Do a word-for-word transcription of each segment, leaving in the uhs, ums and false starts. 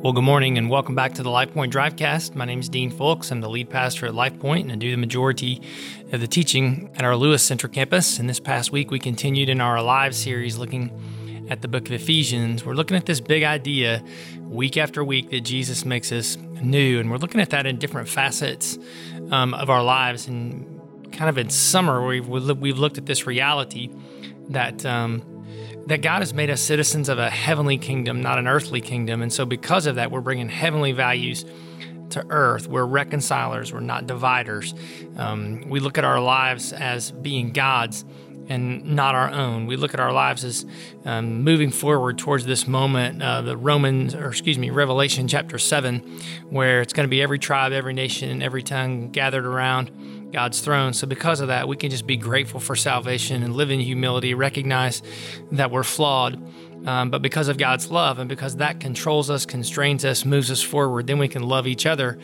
Well, good morning and welcome back to the LifePoint Drivecast. My name is Dean Fulks. I'm the lead pastor at LifePoint and I do the majority of the teaching at our Lewis Center campus. And this past week, we continued in our Alive series looking at the book of Ephesians. We're looking at this big idea week after week that Jesus makes us new. And we're looking at that in different facets um, of our lives. And kind of in summer, we've, we've looked at this reality that um, that God has made us citizens of a heavenly kingdom, not an earthly kingdom. And so because of that, we're bringing heavenly values to earth. We're reconcilers. We're not dividers. Um, we look at our lives as being God's and not our own. We look at our lives as um, moving forward towards this moment, uh, the Romans, or excuse me, Revelation chapter seven, where it's going to be every tribe, every nation, every tongue gathered around God's throne. So because of that, we can just be grateful for salvation and live in humility, recognize that we're flawed. Um, but because of God's love and because that controls us, constrains us, moves us forward, then we can love each other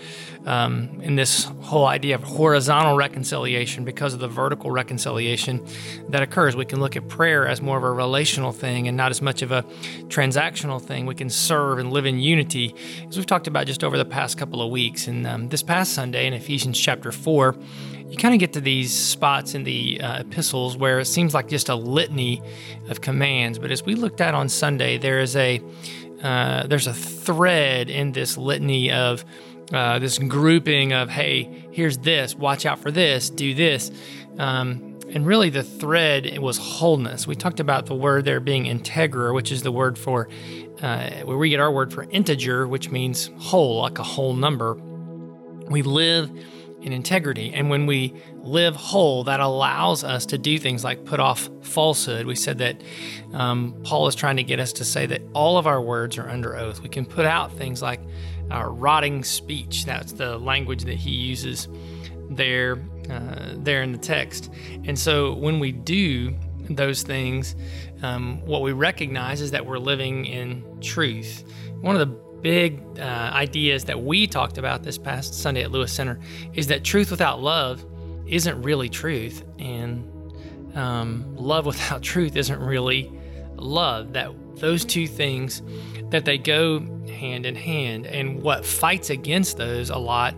um, in this whole idea of horizontal reconciliation because of the vertical reconciliation that occurs. We can look at prayer as more of a relational thing and not as much of a transactional thing. We can serve and live in unity, as we've talked about just over the past couple of weeks. And um, this past Sunday in Ephesians chapter four, you kind of get to these spots in the uh, epistles where it seems like just a litany of commands. But as we looked at on Sunday, there is a uh, there's a thread in this litany of uh, this grouping of, hey, here's this, watch out for this, do this. Um, and really the thread it was wholeness. We talked about the word there being integer, which is the word for, uh, where we get our word for integer, which means whole, like a whole number. We live in integrity. And when we live whole, that allows us to do things like put off falsehood. We said that um, Paul is trying to get us to say that all of our words are under oath. We can put out things like our rotting speech. That's the language that he uses there, uh, there in the text. And so when we do those things, um, what we recognize is that we're living in truth. One of the big uh, ideas that we talked about this past Sunday at Lewis Center is that truth without love isn't really truth, and um, love without truth isn't really love. That those two things, that they go hand in hand, and what fights against those a lot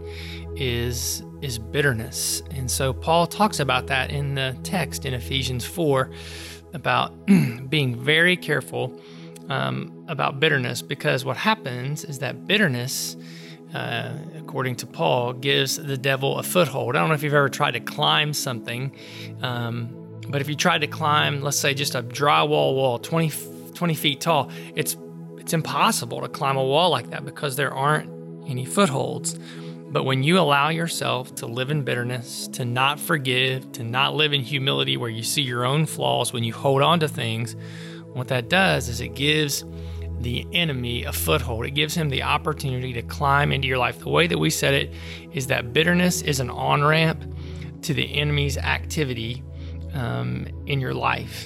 is is bitterness. And so Paul talks about that in the text in Ephesians four about being very careful Um, about bitterness, because what happens is that bitterness, uh, according to Paul, gives the devil a foothold. I don't know if you've ever tried to climb something, um, but if you tried to climb, let's say, just a drywall wall, twenty, twenty feet tall, it's it's impossible to climb a wall like that because there aren't any footholds. But when you allow yourself to live in bitterness, to not forgive, to not live in humility where you see your own flaws, when you hold on to things, what that does is it gives the enemy a foothold. It gives him the opportunity to climb into your life. The way that we said it is that bitterness is an on-ramp to the enemy's activity um, in your life.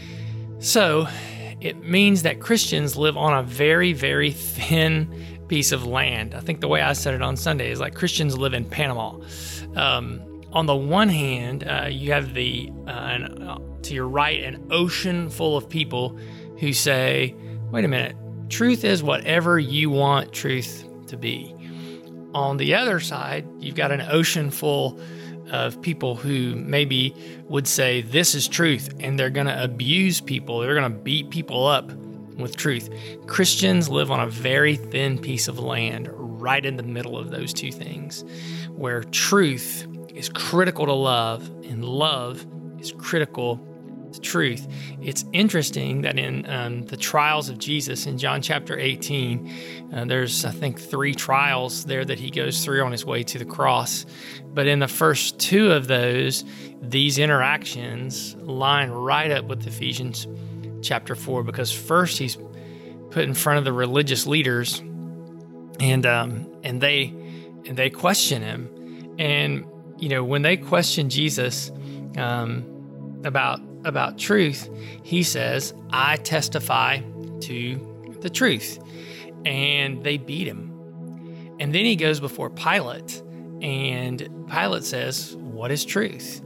So it means that Christians live on a very, very thin piece of land. I think the way I said it on Sunday is like Christians live in Panama. Um, on the one hand, uh, you have the uh, an, uh, to your right, an ocean full of people who say, wait a minute, truth is whatever you want truth to be. On the other side, you've got an ocean full of people who maybe would say, this is truth, and they're going to abuse people. They're going to beat people up with truth. Christians live on a very thin piece of land right in the middle of those two things, where truth is critical to love and love is critical to truth. It's interesting that in um, the trials of Jesus in John chapter eighteen, uh, there's, I think, three trials there that he goes through on his way to the cross. But in the first two of those, these interactions line right up with Ephesians chapter four, because first he's put in front of the religious leaders and um, and they and they question him. And, you know, when they question Jesus um, about about truth, he says, I testify to the truth. And they beat him. And then he goes before Pilate, and Pilate says, what is truth?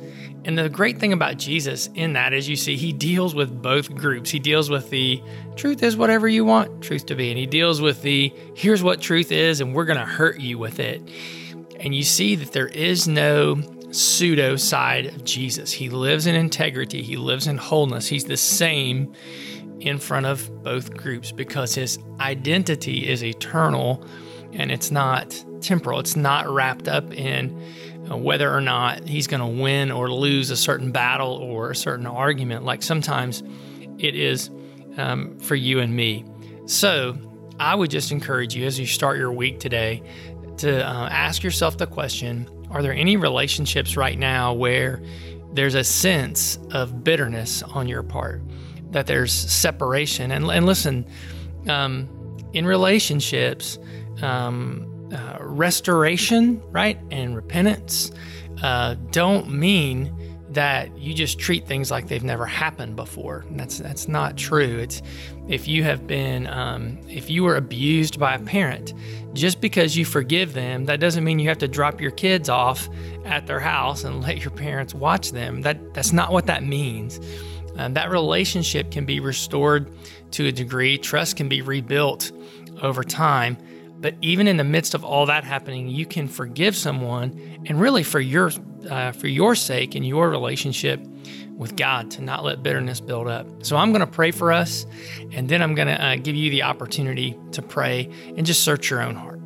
And the great thing about Jesus in that is you see he deals with both groups. He deals with the truth is whatever you want truth to be. And he deals with the here's what truth is and we're going to hurt you with it. And you see that there is no pseudo side of Jesus. He lives in integrity. He lives in wholeness. He's the same in front of both groups because his identity is eternal and it's not temporal. It's not wrapped up in uh, whether or not he's going to win or lose a certain battle or a certain argument, like sometimes it is um, for you and me. So I would just encourage you as you start your week today to uh, ask yourself the question, are there any relationships right now where there's a sense of bitterness on your part, that there's separation? And, and listen, um, in relationships, um, uh, restoration, right, and repentance uh, don't mean that you just treat things like they've never happened before. And that's that's not true. It's if you have been, um, if you were abused by a parent, just because you forgive them, that doesn't mean you have to drop your kids off at their house and let your parents watch them. That that's not what that means. Um, that relationship can be restored to a degree. Trust can be rebuilt over time. But even in the midst of all that happening, you can forgive someone, and really for your uh, for your sake and your relationship with God, to not let bitterness build up. So I'm going to pray for us, and then I'm going to uh, give you the opportunity to pray and just search your own heart.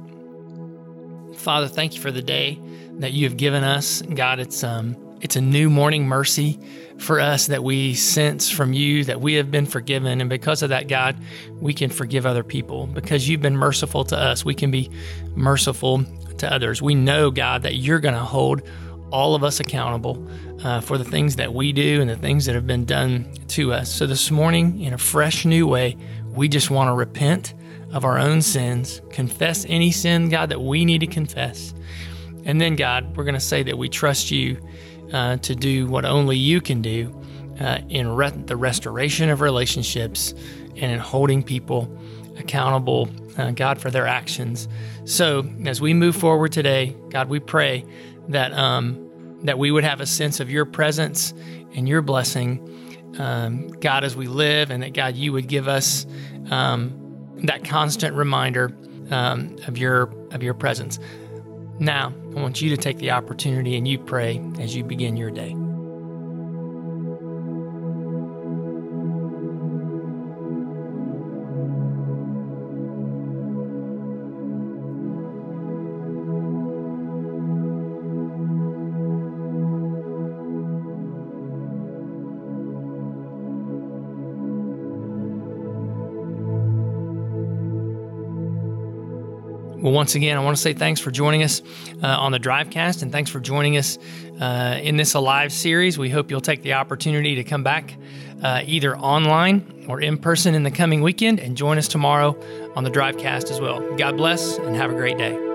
Father, thank you for the day that you have given us. God, it's um it's a new morning mercy for us that we sense from you that we have been forgiven. And because of that, God, we can forgive other people. Because you've been merciful to us, we can be merciful to others. We know, God, that you're going to hold all of us accountable uh, for the things that we do and the things that have been done to us. So this morning, in a fresh new way, we just want to repent of our own sins, confess any sin, God, that we need to confess. And then, God, we're going to say that we trust you Uh, to do what only you can do uh, in re- the restoration of relationships and in holding people accountable, uh, God, for their actions. So as we move forward today, God, we pray that um, that we would have a sense of your presence and your blessing, um, God, as we live, and that, God, you would give us um, that constant reminder um, of your of your presence. Now, I want you to take the opportunity and you pray as you begin your day. Well, once again, I want to say thanks for joining us uh, on the Drivecast, and thanks for joining us uh, in this Alive series. We hope you'll take the opportunity to come back uh, either online or in person in the coming weekend and join us tomorrow on the Drivecast as well. God bless and have a great day.